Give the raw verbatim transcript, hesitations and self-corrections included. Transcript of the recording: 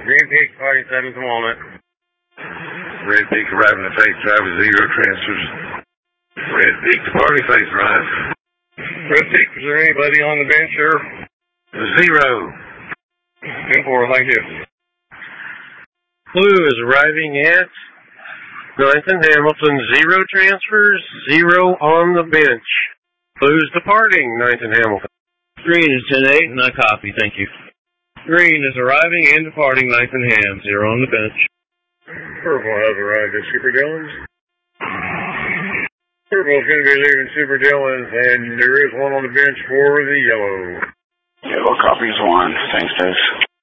Green Peak, party seven, come on it. Red Peak arriving at face drive with zero transfers. Red Peak to party face drive. Red Peak, is there anybody on the bench here? Zero. ten four, thank you. Blue is arriving at ninth and Hamilton, zero transfers, zero on the bench. Blue's departing, ninth and Hamilton. Green is ten eight, and I copy, thank you. Green is arriving and departing, ninth and Ham, zero on the bench. Purple has arrived at Super Dillon's. Purple's going to be leaving Super Dillon's, and there is one on the bench for the yellow. Yellow copies one. Thanks, guys.